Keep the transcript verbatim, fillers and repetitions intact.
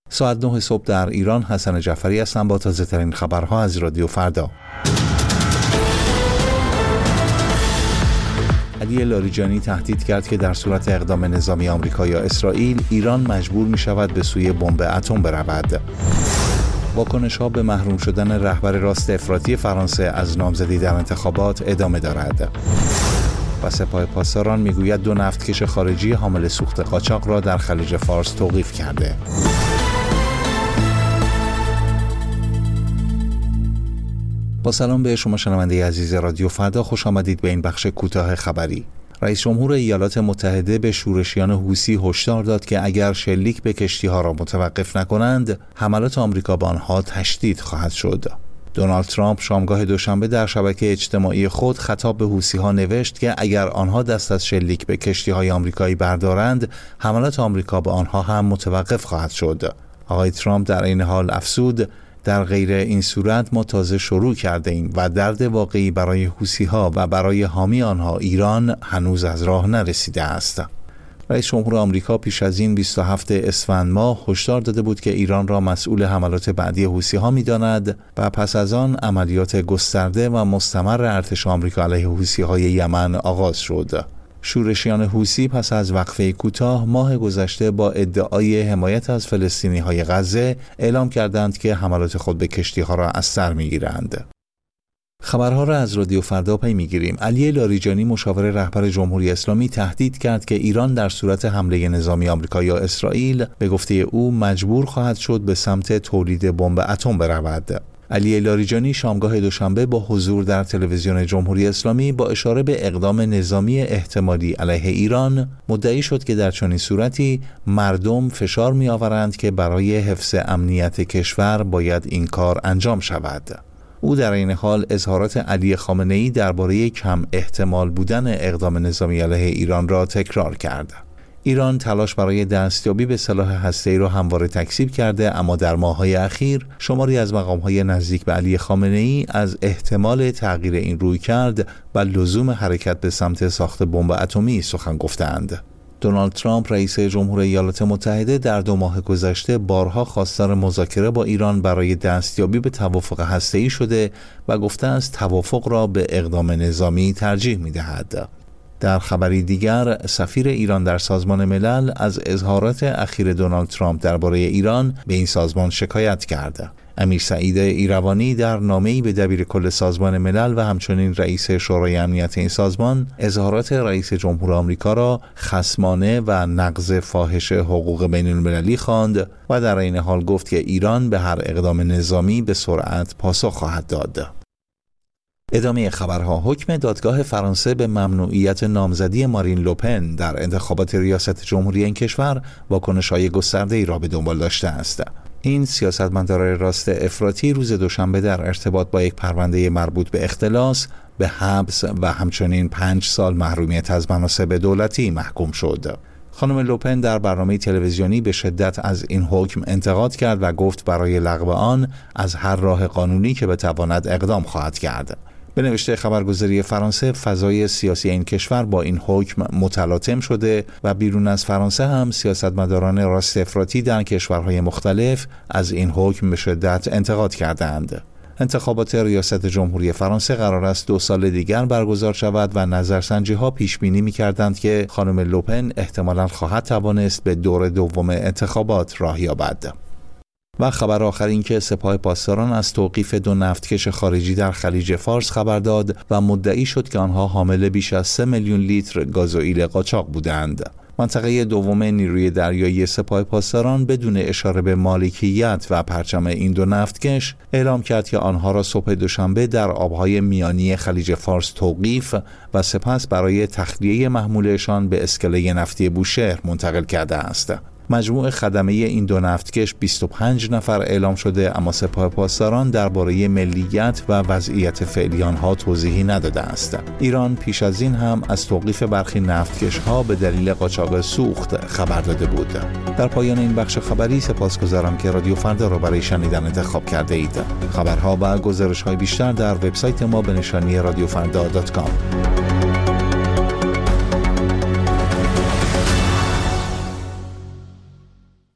ساعت نه صبح در ایران. حسن جعفری هستم با تازه ترین خبرها از رادیو فردا. علی لاریجانی تهدید کرد که در صورت اقدام نظامی آمریکا یا اسرائیل، ایران مجبور می شود به سوی بمب اتم برود. واکنش‌ها به محروم شدن رهبر راست افراطی فرانسه از نامزدی در انتخابات ادامه دارد. و سپاه پاسداران میگوید دو نفتکش خارجی حامل سوخت قاچاق را در خلیج فارس توقیف کرده. با سلام به شما شنونده عزیز رادیو فردا، خوش آمدید به این بخش کوتاه خبری. رئیس جمهور ایالات متحده به شورشیان حوثی هشدار داد که اگر شلیک به کشتی‌ها را متوقف نکنند، حملات آمریکا به آنها تشدید خواهد شد. دونالد ترامپ شامگاه دوشنبه در شبکه اجتماعی خود خطاب به حوثی‌ها نوشت که اگر آنها دست از شلیک به کشتی‌های آمریکایی بردارند، حملات آمریکا به آنها هم متوقف خواهد شد. آقای ترامپ در این حال افزود: در غیر این صورت ما تازه شروع کرده ایم و درد واقعی برای حوثی‌ها و برای حامی آنها ایران هنوز از راه نرسیده است. رئیس جمهور آمریکا پیش از این بیست و هفتم اسفند ماه هشدار داده بود که ایران را مسئول حملات بعدی حوثی‌ها می‌داند و پس از آن عملیات گسترده و مستمر ارتش آمریکا علیه حوثی‌های یمن آغاز شد. شورشیان حوثی پس از وقفه کوتاه ماه گذشته با ادعای حمایت از فلسطینی‌های غزه اعلام کردند که حملات خود به کشتی‌ها را از سر می‌گیرند. خبرها را از رادیو فردا پی می‌گیریم. علی لاریجانی مشاور رهبر جمهوری اسلامی تهدید کرد که ایران در صورت حمله نظامی آمریکا یا اسرائیل به گفته او مجبور خواهد شد به سمت تولید بمب اتم برود. علی لاریجانی شامگاه دوشنبه با حضور در تلویزیون جمهوری اسلامی با اشاره به اقدام نظامی احتمالی علیه ایران مدعی شد که در چنین صورتی مردم فشار می‌آورند که برای حفظ امنیت کشور باید این کار انجام شود. او در این حال اظهارات علی خامنه‌ای درباره کم احتمال بودن اقدام نظامی علیه ایران را تکرار کرد. ایران تلاش برای دستیابی به سلاح هسته‌ای را همواره تکذیب کرده، اما در ماه‌های اخیر شماری از مقام‌های نزدیک به علی خامنه‌ای از احتمال تغییر این رویکرد و لزوم حرکت به سمت ساخت بمب اتمی سخن گفتند. دونالد ترامپ رئیس جمهور ایالات متحده در دو ماه گذشته بارها خواستار مذاکره با ایران برای دستیابی به توافق هسته‌ای شده و گفته است توافق را به اقدام نظامی ترجیح می‌دهد. در خبری دیگر، سفیر ایران در سازمان ملل از اظهارات اخیر دونالد ترامپ درباره ایران به این سازمان شکایت کرد. امیر سعید ایروانی در نامه‌ای به دبیر کل سازمان ملل و همچنین رئیس شورای امنیت این سازمان اظهارات رئیس جمهور آمریکا را خصمانه و نقض فاحش حقوق بین المللی خواند و در این حال گفت که ایران به هر اقدام نظامی به سرعت پاسخ خواهد داد. ادامه خبرها. حکم دادگاه فرانسه به ممنوعیت نامزدی مارین لوپن در انتخابات ریاست جمهوری این کشور واکنش‌های گسترده‌ای را به دنبال داشته است. این سیاستمدار راست افراطی روز دوشنبه در ارتباط با یک پرونده مربوط به اختلاس به حبس و همچنین پنج سال محرومیت از مناصب دولتی محکوم شد. خانم لوپن در برنامه تلویزیونی به شدت از این حکم انتقاد کرد و گفت برای لغو آن از هر راه قانونی که بتواند اقدام خواهد کرد. به نوشته خبرگزاری فرانسه، فضای سیاسی این کشور با این حکم متلاطم شده و بیرون از فرانسه هم سیاستمداران راست افراطی در کشورهای مختلف از این حکم به شدت انتقاد کردند. انتخابات ریاست جمهوری فرانسه قرار است دو سال دیگر برگزار شود و نظرسنجی‌ها پیش بینی می‌کردند که خانم لوپن احتمالاً خواهد توانست به دور دوم انتخابات راه یابد. و خبر آخر این که سپاه پاسداران از توقیف دو نفتکش خارجی در خلیج فارس خبر داد و مدعی شد که آنها حامل بیش از سه میلیون لیتر گازوئیل قاچاق بودند. منطقه دوم نیروی دریایی سپاه پاسداران بدون اشاره به مالکیت و پرچم این دو نفتکش اعلام کرد که آنها را صبح دوشنبه در آبهای میانی خلیج فارس توقیف و سپس برای تخلیه محمولشان به اسکله نفتی بوشهر منتقل کرده است. مجموع خدمه این دو نفتکش بیست و پنج نفر اعلام شده، اما سپاه پاسداران درباره ملیت و وضعیت فعلی آنها توضیحی نداده است. ایران پیش از این هم از توقیف برخی نفتکش‌ها به دلیل قاچاق سوخت خبر داده بود. در پایان این بخش خبری سپاسگزارم که رادیو فردا را برای شنیدن انتخاب کرده اید. خبرها و گزارش‌های بیشتر در وبسایت ما به نشانی رادیو فردا دات کام.